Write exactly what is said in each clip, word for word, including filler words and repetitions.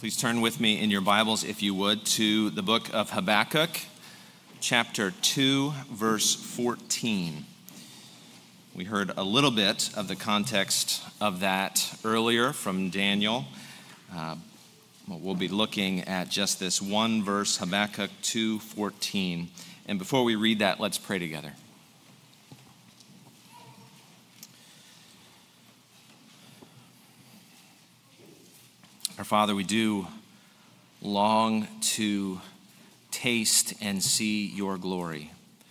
Please turn with me in your Bibles, if you would, to the book of Habakkuk, chapter two, verse fourteen. We heard a little bit of the context of that earlier from Daniel. Uh, we'll be looking at just this one verse, Habakkuk two fourteen. And before we read that, let's pray together. Our Father, we do long to taste and see your glory.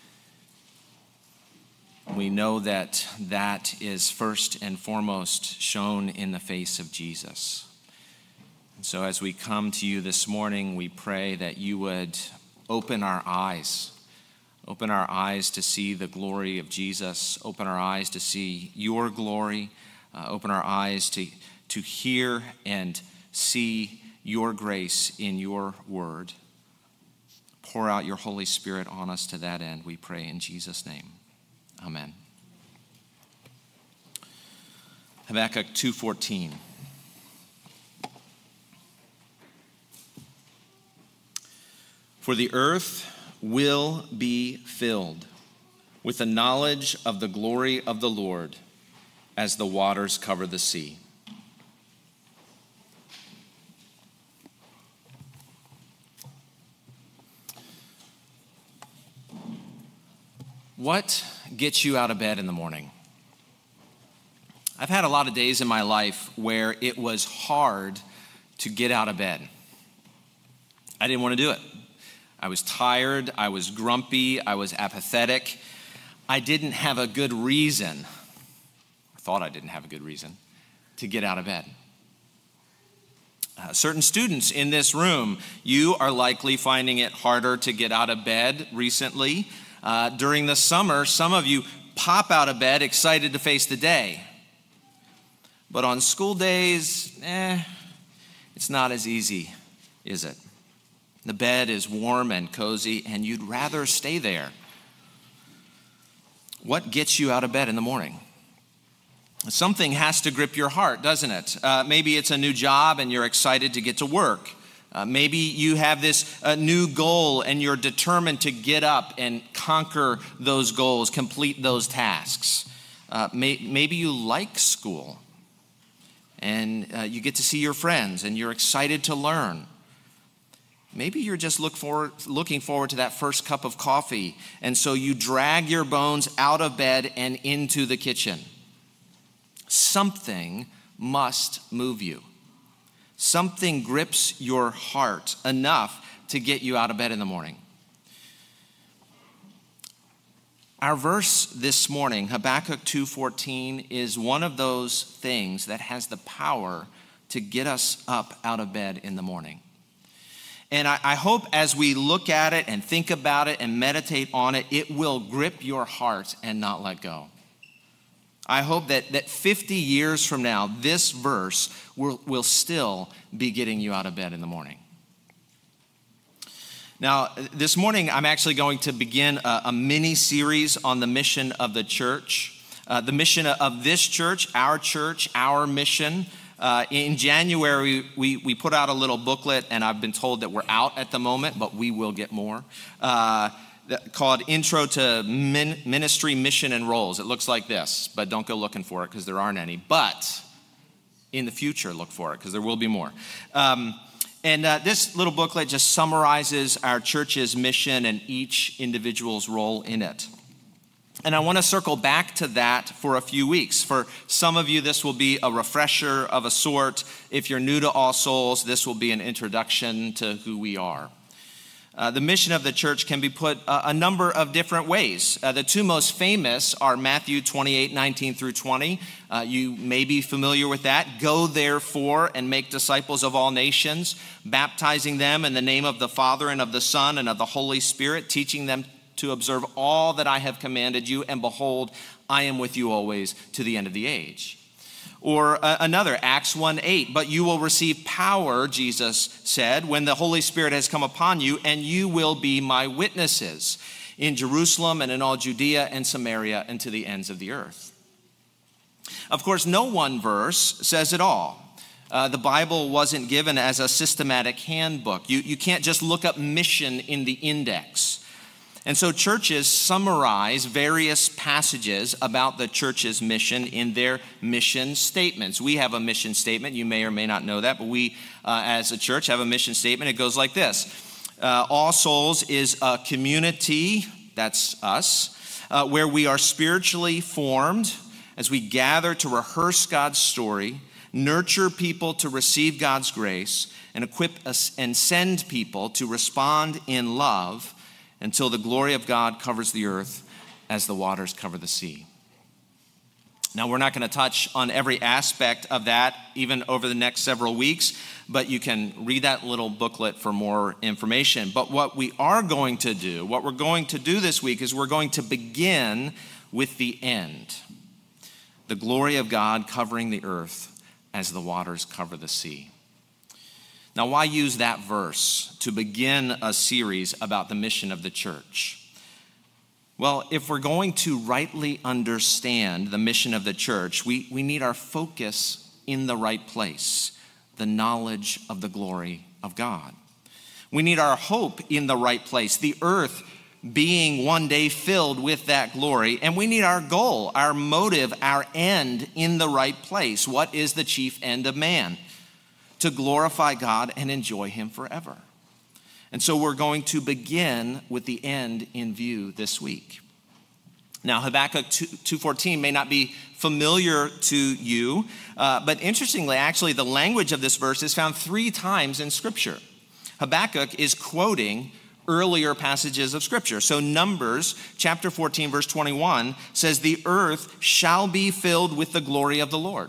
We know that that is first and foremost shown in the face of Jesus. And so as we come to you this morning, we pray that you would open our eyes, open our eyes to see the glory of Jesus, open our eyes to see your glory, uh, open our eyes to, to hear and see your grace in your word. Pour out your Holy Spirit on us to that end, we pray in Jesus' name. Amen. Habakkuk two fourteen. For the earth will be filled with the knowledge of the glory of the Lord as the waters cover the sea. What gets you out of bed in the morning? I've had a lot of days in my life where it was hard to get out of bed. I didn't want to do it. I was tired, I was grumpy, I was apathetic. I didn't have a good reason, I thought I didn't have a good reason, to get out of bed. Uh, certain students in this room, you are likely finding it harder to get out of bed recently. Uh, during the summer, some of you pop out of bed excited to face the day. But on school days, eh, it's not as easy, is it? The bed is warm and cozy, and you'd rather stay there. What gets you out of bed in the morning? Something has to grip your heart, doesn't it? Uh, maybe it's a new job and you're excited to get to work. Uh, maybe you have this uh, new goal and you're determined to get up and conquer those goals, complete those tasks. Uh, may, maybe you like school and uh, you get to see your friends and you're excited to learn. Maybe you're just look forward, looking forward to that first cup of coffee, and so you drag your bones out of bed and into the kitchen. Something must move you. Something grips your heart enough to get you out of bed in the morning. Our verse this morning, Habakkuk two fourteen, is one of those things that has the power to get us up out of bed in the morning. And I, I hope as we look at it and think about it and meditate on it, it will grip your heart and not let go. I hope that, that fifty years from now, this verse will, will still be getting you out of bed in the morning. Now, this morning, I'm actually going to begin a, a mini-series on the mission of the church. Uh, the mission of this church, our church, our mission. Uh, in January, we, we put out a little booklet, and I've been told that we're out at the moment, but we will get more. Uh, called Intro to Min- Ministry, Mission, and Roles. It looks like this, but don't go looking for it because there aren't any. But in the future, look for it because there will be more. Um, and uh, this little booklet just summarizes our church's mission and each individual's role in it. And I want to circle back to that for a few weeks. For some of you, this will be a refresher of a sort. If you're new to All Souls, this will be an introduction to who we are. Uh, the mission of the church can be put uh, a number of different ways. Uh, the two most famous are Matthew twenty-eight, nineteen through twenty. Uh, you may be familiar with that. Go therefore and make disciples of all nations, baptizing them in the name of the Father and of the Son and of the Holy Spirit, teaching them to observe all that I have commanded you, and behold, I am with you always to the end of the age. Or uh, another, Acts one eight, but you will receive power, Jesus said, when the Holy Spirit has come upon you, and you will be my witnesses in Jerusalem and in all Judea and Samaria and to the ends of the earth. Of course, no one verse says it all. Uh, the Bible wasn't given as a systematic handbook. You, you can't just look up mission in the index. And so churches summarize various passages about the church's mission in their mission statements. We have a mission statement. You may or may not know that, but we uh, as a church have a mission statement. It goes like this. Uh, All Souls is a community, that's us, uh, where we are spiritually formed as we gather to rehearse God's story, nurture people to receive God's grace, and equip us and send people to respond in love until the glory of God covers the earth as the waters cover the sea. Now, we're not going to touch on every aspect of that even over the next several weeks, but you can read that little booklet for more information. But what we are going to do, what we're going to do this week is we're going to begin with the end. The glory of God covering the earth as the waters cover the sea. Now, why use that verse to begin a series about the mission of the church? Well, if we're going to rightly understand the mission of the church, we, we need our focus in the right place, the knowledge of the glory of God. We need our hope in the right place, the earth being one day filled with that glory. And we need our goal, our motive, our end in the right place. What is the chief end of man? To glorify God and enjoy him forever. And so we're going to begin with the end in view this week. Now, Habakkuk two fourteen may not be familiar to you, uh, but interestingly, actually, the language of this verse is found three times in Scripture. Habakkuk is quoting earlier passages of Scripture. So Numbers chapter fourteen, verse twenty-one says, "The earth shall be filled with the glory of the Lord."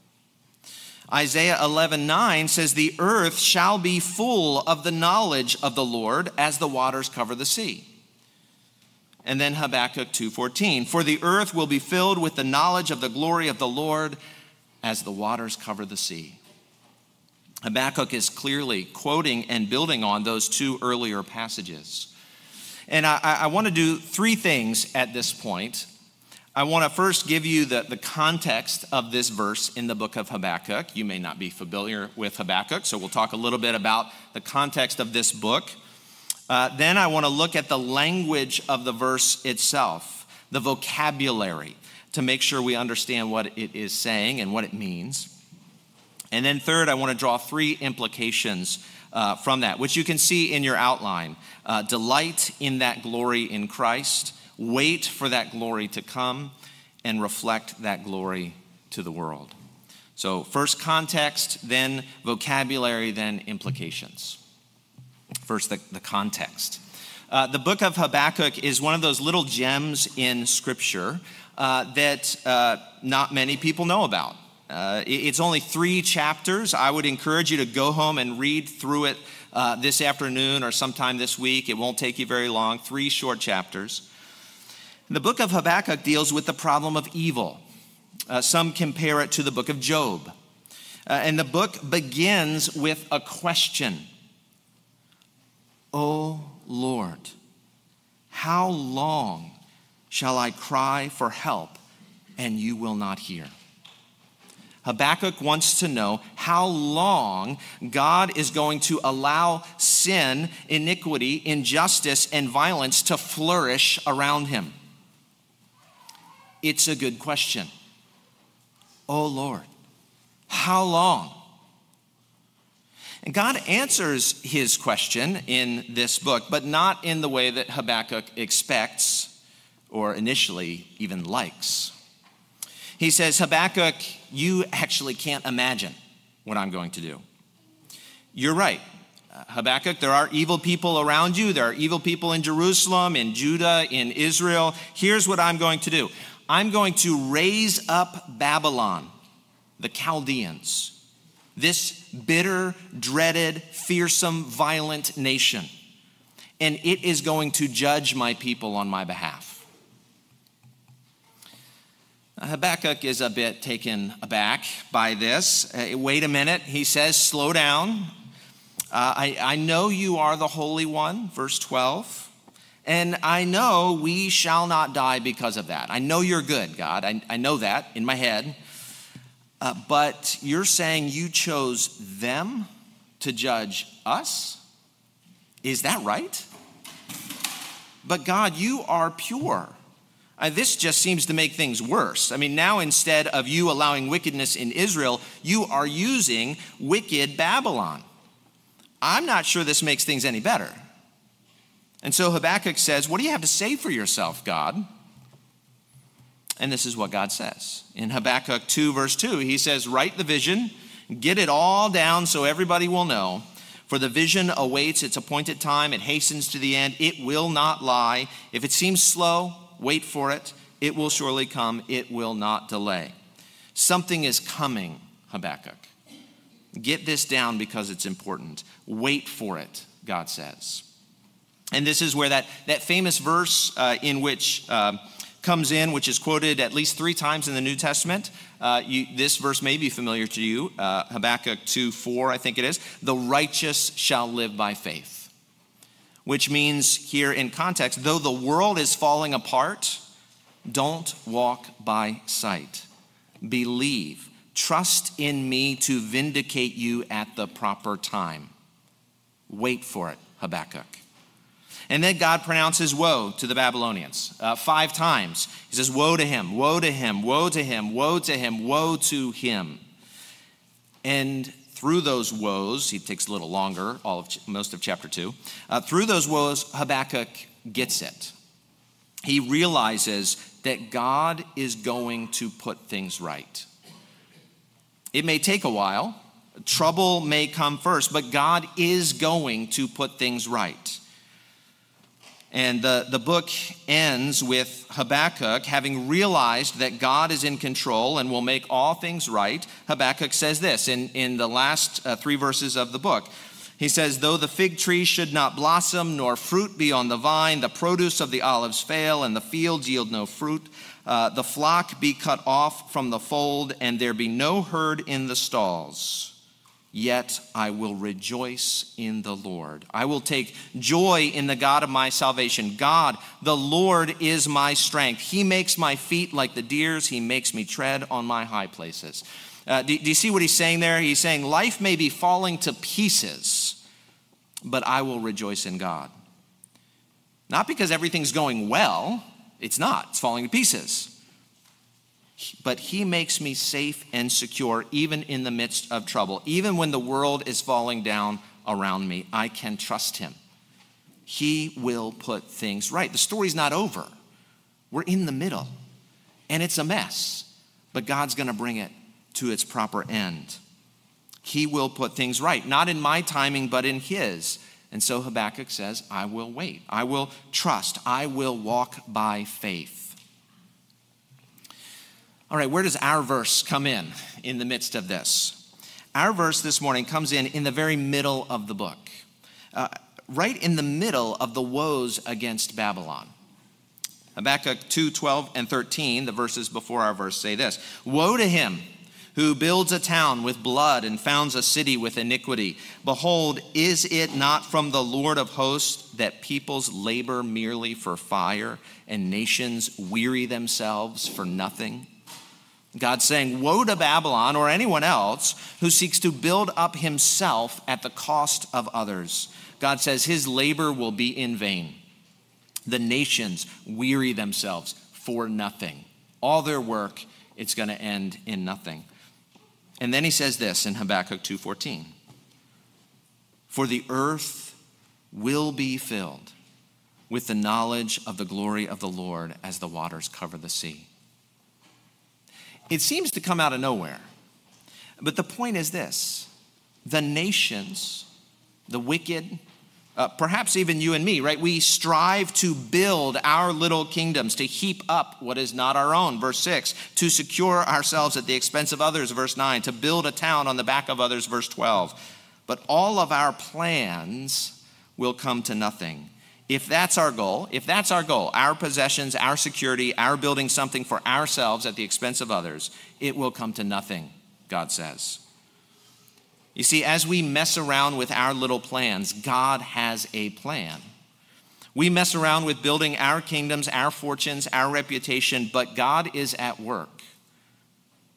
Isaiah eleven nine says, "The earth shall be full of the knowledge of the Lord as the waters cover the sea." And then Habakkuk two fourteen, "For the earth will be filled with the knowledge of the glory of the Lord as the waters cover the sea." Habakkuk is clearly quoting and building on those two earlier passages. And I, I want to do three things at this point. I want to first give you the, the context of this verse in the book of Habakkuk. You may not be familiar with Habakkuk, so we'll talk a little bit about the context of this book. Uh, then I want to look at the language of the verse itself, the vocabulary, to make sure we understand what it is saying and what it means. And then third, I want to draw three implications uh, from that, which you can see in your outline. Uh, delight in that glory in Christ, wait for that glory to come, and reflect that glory to the world. So first context, then vocabulary, then implications. First, the, the context. Uh, the book of Habakkuk is one of those little gems in Scripture uh, that uh, not many people know about. Uh, it, it's only three chapters. I would encourage you to go home and read through it uh, this afternoon or sometime this week. It won't take you very long, three short chapters. The book of Habakkuk deals with the problem of evil. Uh, some compare it to the book of Job. Uh, and the book begins with a question. "O Lord, how long shall I cry for help and you will not hear?" Habakkuk wants to know how long God is going to allow sin, iniquity, injustice, and violence to flourish around him. It's a good question. Oh Lord, how long? And God answers his question in this book, but not in the way that Habakkuk expects or initially even likes. He says, "Habakkuk, you actually can't imagine what I'm going to do." You're right. Uh, Habakkuk, there are evil people around you. There are evil people in Jerusalem, in Judah, in Israel. Here's what I'm going to do. I'm going to raise up Babylon, the Chaldeans, this bitter, dreaded, fearsome, violent nation. And it is going to judge my people on my behalf. Habakkuk is a bit taken aback by this. Uh, wait a minute, he says, slow down. Uh, I, I know you are the Holy One, verse twelve. And I know we shall not die because of that. I know you're good, God. I, I know that in my head. Uh, but you're saying you chose them to judge us? Is that right? But God, you are pure. Uh, this just seems to make things worse. I mean, now instead of you allowing wickedness in Israel, you are using wicked Babylon. I'm not sure this makes things any better. And so Habakkuk says, what do you have to say for yourself, God? And this is what God says. In Habakkuk two, verse two, he says, write the vision, get it all down so everybody will know. For the vision awaits its appointed time. It hastens to the end. It will not lie. If it seems slow, wait for it. It will surely come. It will not delay. Something is coming, Habakkuk. Get this down because it's important. Wait for it, God says. And this is where that, that famous verse uh, in which uh, comes in, which is quoted at least three times in the New Testament. Uh, you, this verse may be familiar to you, uh, Habakkuk two four, I think it is. The righteous shall live by faith, which means here in context, though the world is falling apart, don't walk by sight. Believe, trust in me to vindicate you at the proper time. Wait for it, Habakkuk. And then God pronounces woe to the Babylonians uh, five times. He says, woe to him, woe to him, woe to him, woe to him, woe to him. And through those woes, he takes a little longer, all of most of chapter two. Uh, through those woes, Habakkuk gets it. He realizes that God is going to put things right. It may take a while. Trouble may come first, but God is going to put things right. And the, the book ends with Habakkuk having realized that God is in control and will make all things right. Habakkuk says this in, in the last uh, three verses of the book. He says, though the fig tree should not blossom, nor fruit be on the vine, the produce of the olives fail, and the fields yield no fruit, uh, the flock be cut off from the fold, and there be no herd in the stalls. Yet I will rejoice in the Lord. I will take joy in the God of my salvation. God, the Lord, is my strength. He makes my feet like the deer's. He makes me tread on my high places. Uh, do, do you see what he's saying there? He's saying life may be falling to pieces, but I will rejoice in God. Not because everything's going well. It's not. It's falling to pieces. But he makes me safe and secure even in the midst of trouble. Even when the world is falling down around me, I can trust him. He will put things right. The story's not over. We're in the middle, and it's a mess. But God's going to bring it to its proper end. He will put things right, not in my timing, but in his. And so Habakkuk says, I will wait. I will trust. I will walk by faith. All right, where does our verse come in in the midst of this? Our verse this morning comes in in the very middle of the book, uh, right in the middle of the woes against Babylon. Habakkuk two, twelve, and thirteen, the verses before our verse say this. Woe to him who builds a town with blood and founds a city with iniquity. Behold, is it not from the Lord of hosts that peoples labor merely for fire and nations weary themselves for nothing? God's saying, woe to Babylon or anyone else who seeks to build up himself at the cost of others. God says his labor will be in vain. The nations weary themselves for nothing. All their work, it's going to end in nothing. And then he says this in Habakkuk two fourteen. For the earth will be filled with the knowledge of the glory of the Lord as the waters cover the sea. It seems to come out of nowhere. But the point is this. The nations, the wicked, uh, perhaps even you and me, right? We strive to build our little kingdoms, to heap up what is not our own, verse six, to secure ourselves at the expense of others, verse nine, to build a town on the back of others, verse twelve. But all of our plans will come to nothing. If that's our goal, if that's our goal, our possessions, our security, our building something for ourselves at the expense of others, it will come to nothing, God says. You see, as we mess around with our little plans, God has a plan. We mess around with building our kingdoms, our fortunes, our reputation, but God is at work.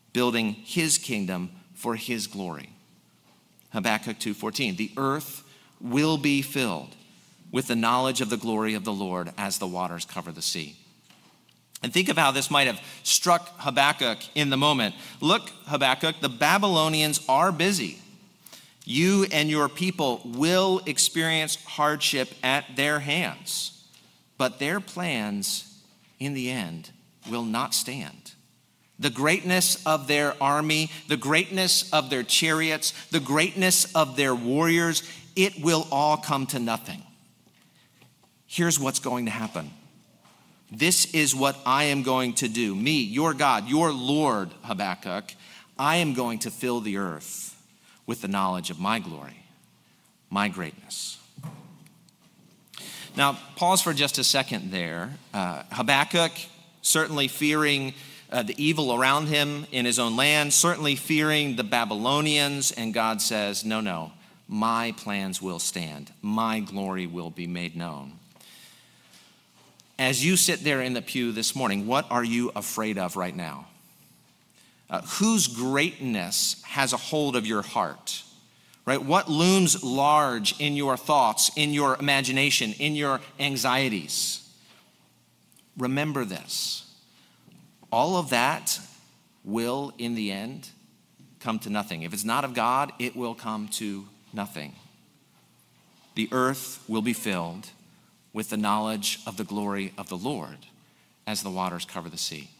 building his kingdom for his glory. Habakkuk two fourteen, the earth will be filled with the knowledge of the glory of the Lord as the waters cover the sea. And think of how this might have struck Habakkuk in the moment. Look, Habakkuk, the Babylonians are busy. You and your people will experience hardship at their hands, but their plans in the end will not stand. The greatness of their army, the greatness of their chariots, the greatness of their warriors, it will all come to nothing. Here's what's going to happen. This is what I am going to do. Me, your God, your Lord, Habakkuk, I am going to fill the earth with the knowledge of my glory, my greatness. Now, pause for just a second there. Uh, Habakkuk, certainly fearing uh, the evil around him in his own land, certainly fearing the Babylonians, and God says, no, no, my plans will stand. My glory will be made known. As you sit there in the pew this morning, what are you afraid of right now? Uh, whose greatness has a hold of your heart, right? What looms large in your thoughts, in your imagination, in your anxieties? Remember this. All of that will, in the end, come to nothing. If it's not of God, it will come to nothing. The earth will be filled with the knowledge of the glory of the Lord as the waters cover the sea.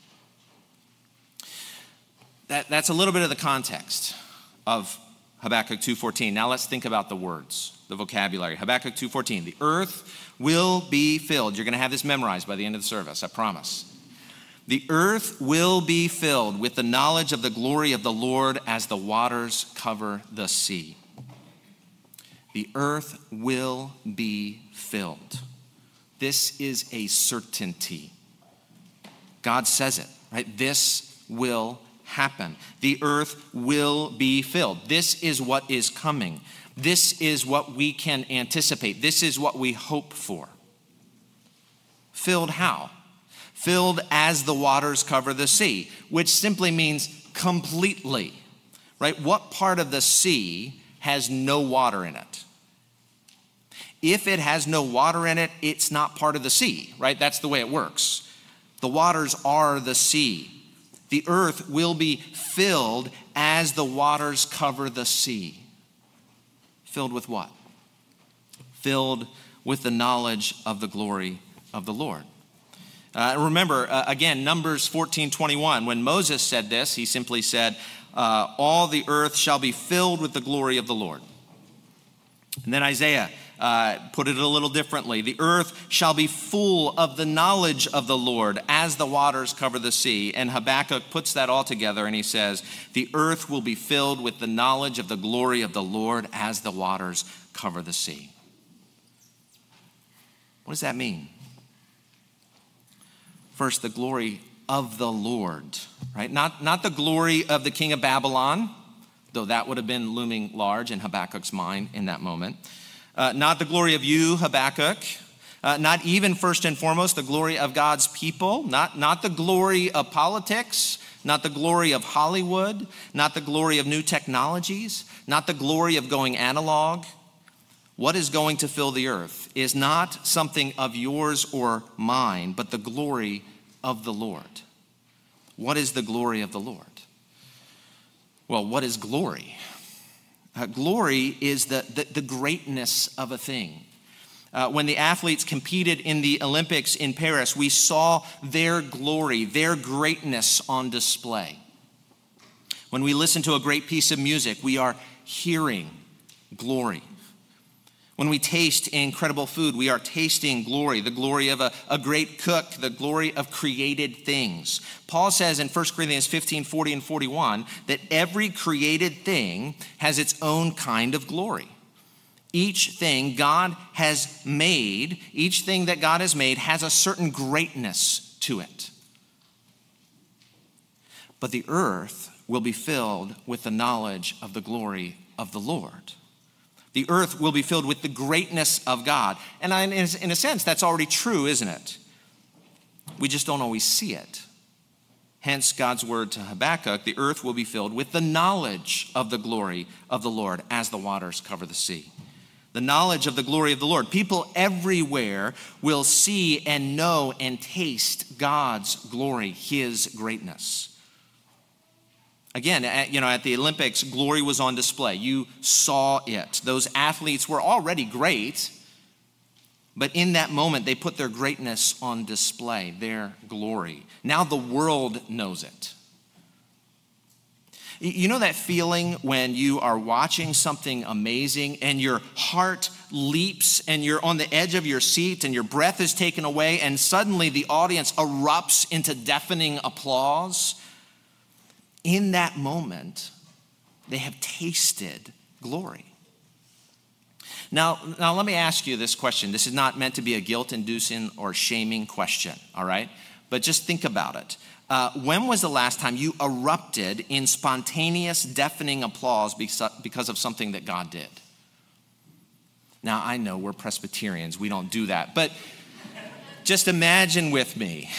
That, that's a little bit of the context of Habakkuk two fourteen. Now let's think about the words, the vocabulary. Habakkuk two fourteen, the earth will be filled. You're going to have this memorized by the end of the service, I promise. The earth will be filled with the knowledge of the glory of the Lord as the waters cover the sea. The earth will be filled. This is a certainty. God says it, right? This will happen. The earth will be filled. This is what is coming. This is what we can anticipate. This is what we hope for. Filled how? Filled as the waters cover the sea, which simply means completely, right? What part of the sea has no water in it? If it has no water in it, it's not part of the sea, right? That's the way it works. The waters are the sea. The earth will be filled as the waters cover the sea. Filled with what? Filled with the knowledge of the glory of the Lord. Uh, remember, uh, again, Numbers fourteen twenty-one, when Moses said this, he simply said, uh, all the earth shall be filled with the glory of the Lord. And then Isaiah uh, put it a little differently. The earth shall be full of the knowledge of the Lord as the waters cover the sea. And Habakkuk puts that all together and he says, the earth will be filled with the knowledge of the glory of the Lord as the waters cover the sea. What does that mean? First, the glory of the Lord, right? Not, not the glory of the king of Babylon, though that would have been looming large in Habakkuk's mind in that moment. Uh, not the glory of you, Habakkuk. Uh, not even first and foremost the glory of God's people. Not, not the glory of politics. Not the glory of Hollywood. Not the glory of new technologies. Not the glory of going analog. What is going to fill the earth is not something of yours or mine, but the glory of the Lord. What is the glory of the Lord? Well, what is glory? Uh, glory is the, the, the greatness of a thing. Uh, when the athletes competed in the Olympics in Paris, we saw their glory, their greatness on display. When we listen to a great piece of music, we are hearing glory. When we taste incredible food, we are tasting glory, the glory of a, a great cook, the glory of created things. Paul says in First Corinthians fifteen, forty and forty-one that every created thing has its own kind of glory. Each thing God has made, each thing that God has made has a certain greatness to it. But the earth will be filled with the knowledge of the glory of the Lord. The earth will be filled with the greatness of God. And in a sense, that's already true, isn't it? We just don't always see it. Hence God's word to Habakkuk, the earth will be filled with the knowledge of the glory of the Lord as the waters cover the sea. The knowledge of the glory of the Lord. People everywhere will see and know and taste God's glory, his greatness. Again, at, you know, at the Olympics, glory was on display. You saw it. Those athletes were already great, but in that moment, they put their greatness on display, their glory. Now the world knows it. You know that feeling when you are watching something amazing and your heart leaps and you're on the edge of your seat and your breath is taken away and suddenly the audience erupts into deafening applause? In that moment, they have tasted glory. Now, now let me ask you this question. This is not meant to be a guilt-inducing or shaming question, all right? But just think about it. Uh, when was the last time you erupted in spontaneous, deafening applause because of something that God did? Now, I know we're Presbyterians. We don't do that. But just imagine with me.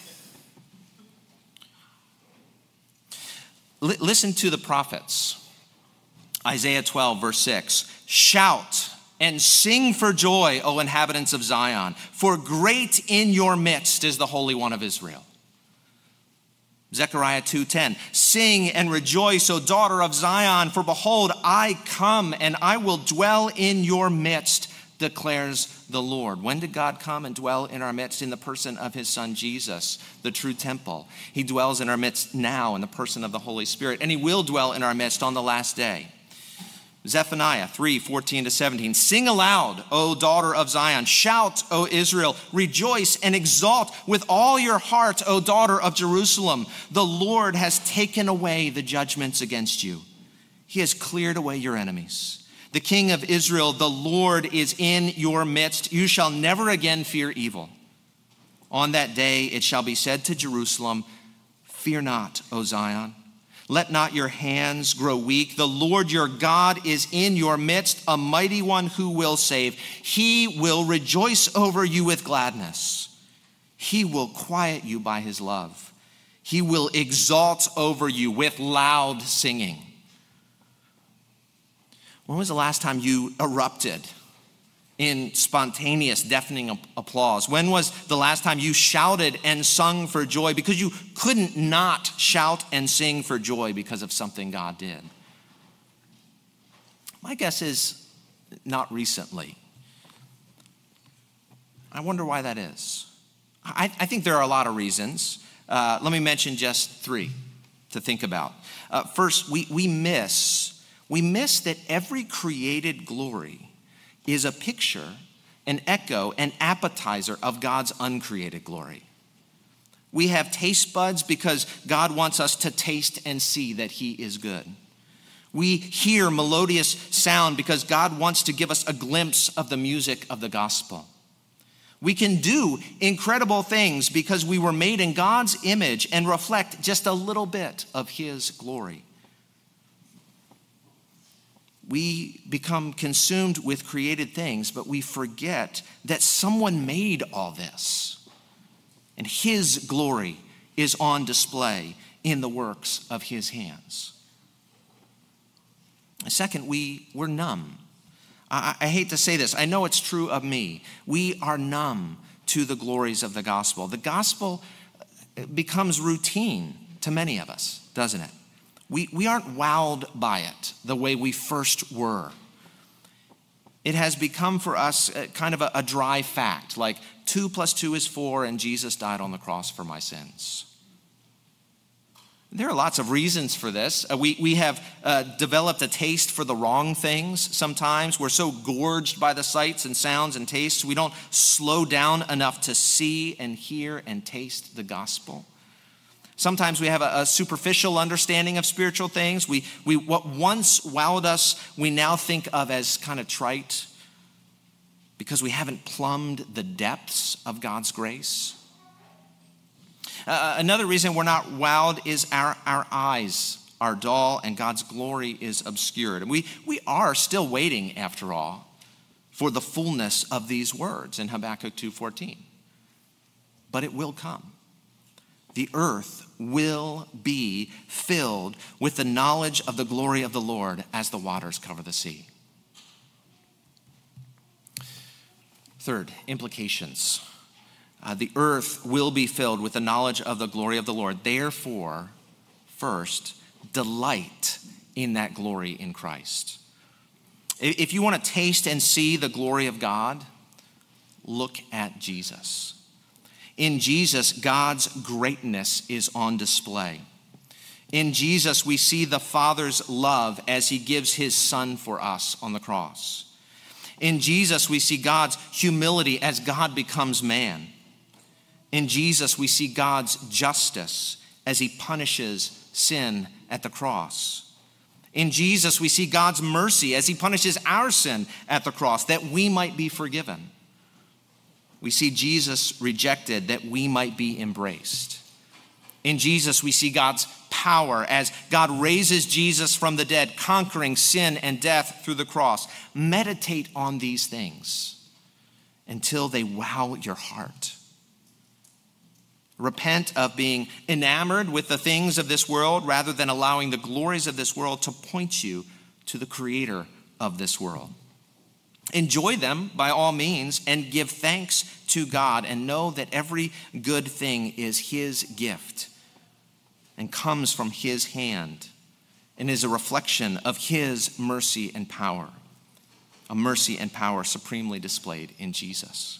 L- listen to the prophets. Isaiah twelve, verse six. Shout and sing for joy, O inhabitants of Zion, for great in your midst is the Holy One of Israel. Zechariah two ten, sing and rejoice, O daughter of Zion, for behold, I come and I will dwell in your midst, declares the Lord. When did God come and dwell in our midst? In the person of his son Jesus, the true temple. He dwells in our midst now in the person of the Holy Spirit, and he will dwell in our midst on the last day. Zephaniah three fourteen to seventeen, sing aloud, O daughter of Zion. Shout, O Israel. Rejoice and exult with all your heart, O daughter of Jerusalem. The Lord has taken away the judgments against you. He has cleared away your enemies. The King of Israel, the Lord, is in your midst. You shall never again fear evil. On that day it shall be said to Jerusalem, fear not, O Zion. Let not your hands grow weak. The Lord your God is in your midst, a mighty one who will save. He will rejoice over you with gladness. He will quiet you by his love. He will exalt over you with loud singing. When was the last time you erupted in spontaneous, deafening applause? When was the last time you shouted and sung for joy because you couldn't not shout and sing for joy because of something God did? My guess is not recently. I wonder why that is. I, I think there are a lot of reasons. Uh, let me mention just three to think about. Uh, first, we, we miss, we miss that every created glory is a picture, an echo, an appetizer of God's uncreated glory. We have taste buds because God wants us to taste and see that he is good. We hear melodious sound because God wants to give us a glimpse of the music of the gospel. We can do incredible things because we were made in God's image and reflect just a little bit of his glory. We become consumed with created things, but we forget that someone made all this. And his glory is on display in the works of his hands. Second, we, we're numb. I, I hate to say this. I know it's true of me. We are numb to the glories of the gospel. The gospel becomes routine to many of us, doesn't it? We, we aren't wowed by it the way we first were. It has become for us kind of a, a dry fact, like two plus two is four and Jesus died on the cross for my sins. There are lots of reasons for this. Uh, we, we have uh, developed a taste for the wrong things sometimes. We're so gorged by the sights and sounds and tastes, we don't slow down enough to see and hear and taste the gospel. Sometimes we have a, a superficial understanding of spiritual things. We, we, what once wowed us, we now think of as kind of trite because we haven't plumbed the depths of God's grace. Uh, another reason we're not wowed is our, our eyes are dull and God's glory is obscured. And we, we are still waiting, after all, for the fullness of these words in Habakkuk two fourteen. But it will come. The earth will be filled with the knowledge of the glory of the Lord as the waters cover the sea. Third, implications. Uh, the earth will be filled with the knowledge of the glory of the Lord. Therefore, first, delight in that glory in Christ. If you want to taste and see the glory of God, look at Jesus. In Jesus, God's greatness is on display. In Jesus, we see the Father's love as he gives his Son for us on the cross. In Jesus, we see God's humility as God becomes man. In Jesus, we see God's justice as he punishes sin at the cross. In Jesus, we see God's mercy as he punishes our sin at the cross, that we might be forgiven. We see Jesus rejected that we might be embraced. In Jesus, we see God's power as God raises Jesus from the dead, conquering sin and death through the cross. Meditate on these things until they wow your heart. Repent of being enamored with the things of this world rather than allowing the glories of this world to point you to the creator of this world. Enjoy them by all means and give thanks to God, and know that every good thing is his gift and comes from his hand and is a reflection of his mercy and power, a mercy and power supremely displayed in Jesus.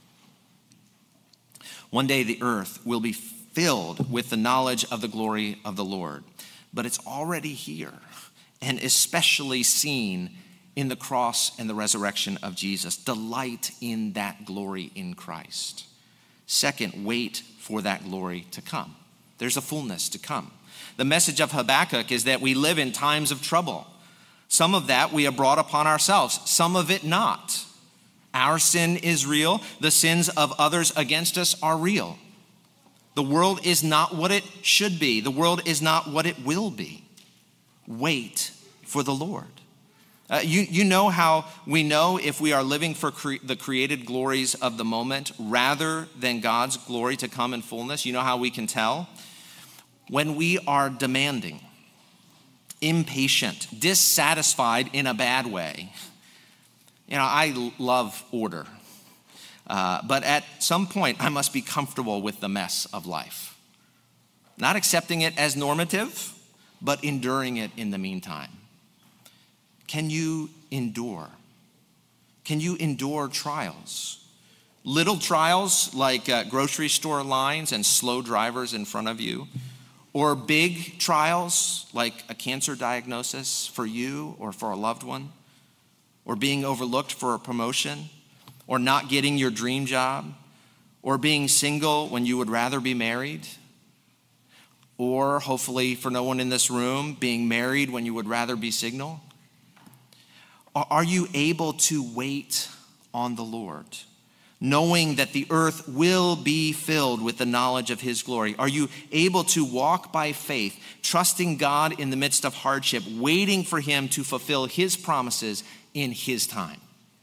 One day the earth will be filled with the knowledge of the glory of the Lord, but it's already here and especially seen in the cross and the resurrection of Jesus. Delight in that glory in Christ. Second, wait for that glory to come. There's a fullness to come. The message of Habakkuk is that we live in times of trouble. Some of that we have brought upon ourselves, some of it not. Our sin is real. The sins of others against us are real. The world is not what it should be. The world is not what it will be. Wait for the Lord. Uh, you, you know how we know if we are living for cre- the created glories of the moment rather than God's glory to come in fullness. You know how we can tell? When we are demanding, impatient, dissatisfied in a bad way. You know, I love order, uh, but at some point I must be comfortable with the mess of life. Not accepting it as normative, but enduring it in the meantime. Can you endure? Can you endure trials? Little trials like uh, grocery store lines and slow drivers in front of you, or big trials like a cancer diagnosis for you or for a loved one, or being overlooked for a promotion, or not getting your dream job, or being single when you would rather be married, or hopefully for no one in this room, being married when you would rather be single. Are you able to wait on the Lord, knowing that the earth will be filled with the knowledge of his glory? Are you able to walk by faith, trusting God in the midst of hardship, waiting for him to fulfill his promises in his time?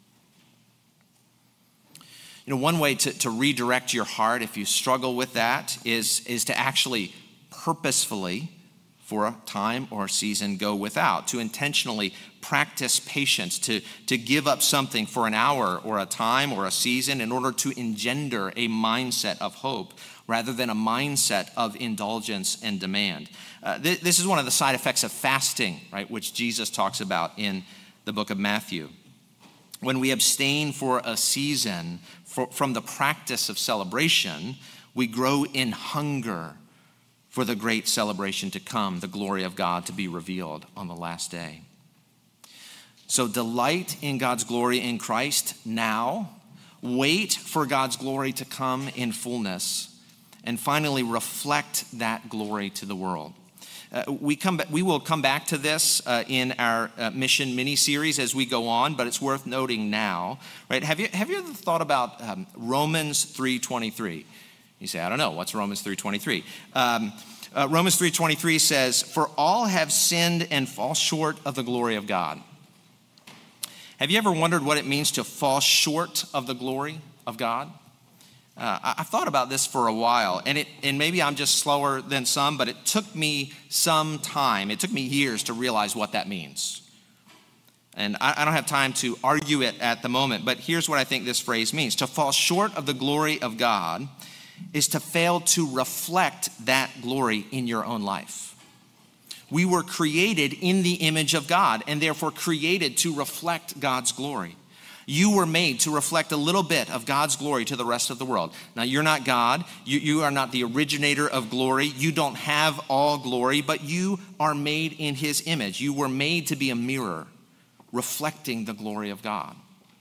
You know, one way to, to redirect your heart, if you struggle with that, is, is to actually purposefully, for a time or a season, go without, to intentionally practice patience, to, to give up something for an hour or a time or a season in order to engender a mindset of hope rather than a mindset of indulgence and demand. Uh, th- this is one of the side effects of fasting, right, which Jesus talks about in the book of Matthew. When we abstain for a season for, from the practice of celebration, we grow in hunger for the great celebration to come, the glory of God to be revealed on the last day. So delight in God's glory in Christ now. Wait for God's glory to come in fullness. And finally, reflect that glory to the world. Uh, we come. We will come back to this uh, in our uh, mission mini-series as we go on, but it's worth noting now, right? Have you have you ever thought about um, Romans three twenty-three? You say, I don't know, what's Romans three twenty-three? Um, uh, Romans three twenty-three says, for all have sinned and fall short of the glory of God. Have you ever wondered what it means to fall short of the glory of God? Uh, I, I thought about this for a while, and it and maybe I'm just slower than some, but it took me some time. It took me years to realize what that means. And I, I don't have time to argue it at the moment, but here's what I think this phrase means. To fall short of the glory of God is to fail to reflect that glory in your own life. We were created in the image of God and therefore created to reflect God's glory. You were made to reflect a little bit of God's glory to the rest of the world. Now, you're not God. You, you are not the originator of glory. You don't have all glory, but you are made in his image. You were made to be a mirror reflecting the glory of God.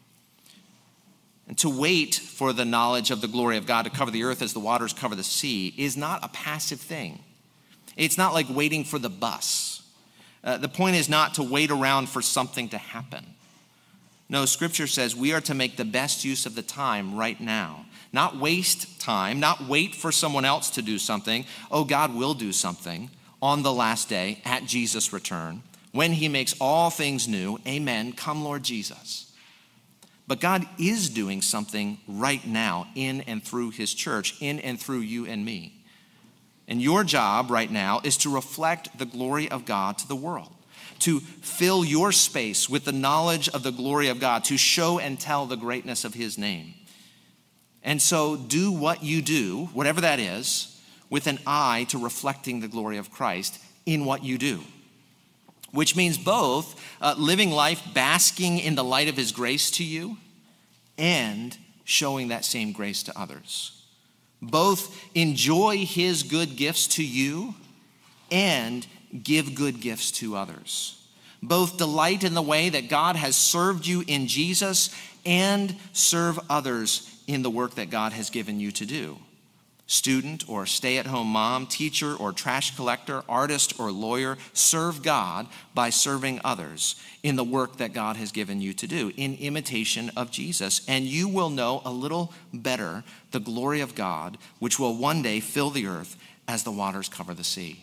And to wait for the knowledge of the glory of God to cover the earth as the waters cover the sea is not a passive thing. It's not like waiting for the bus. Uh, the point is not to wait around for something to happen. No, Scripture says we are to make the best use of the time right now. Not waste time, not wait for someone else to do something. Oh, God will do something on the last day at Jesus' return when he makes all things new. Amen. Come, Lord Jesus. But God is doing something right now in and through his church, in and through you and me. And your job right now is to reflect the glory of God to the world, to fill your space with the knowledge of the glory of God, to show and tell the greatness of his name. And so do what you do, whatever that is, with an eye to reflecting the glory of Christ in what you do. Which means both uh, living life basking in the light of his grace to you and showing that same grace to others. Both enjoy his good gifts to you and give good gifts to others. Both delight in the way that God has served you in Jesus and serve others in the work that God has given you to do. Student or stay-at-home mom, teacher or trash collector, artist or lawyer, serve God by serving others in the work that God has given you to do in imitation of Jesus. And you will know a little better the glory of God, which will one day fill the earth as the waters cover the sea.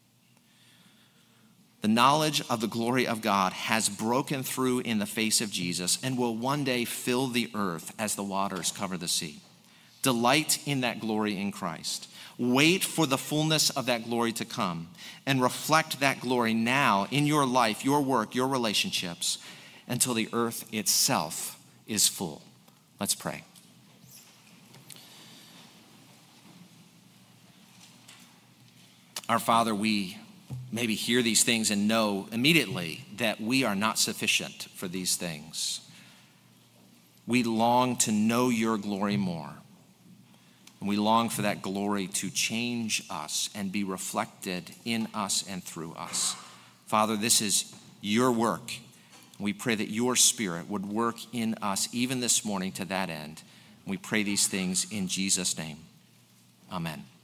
The knowledge of the glory of God has broken through in the face of Jesus and will one day fill the earth as the waters cover the sea. Delight in that glory in Christ. Wait for the fullness of that glory to come and reflect that glory now in your life, your work, your relationships until the earth itself is full. Let's pray. Our Father, we maybe hear these things and know immediately that we are not sufficient for these things. We long to know your glory more. And we long for that glory to change us and be reflected in us and through us. Father, this is your work. We pray that your Spirit would work in us even this morning to that end. We pray these things in Jesus' name. Amen.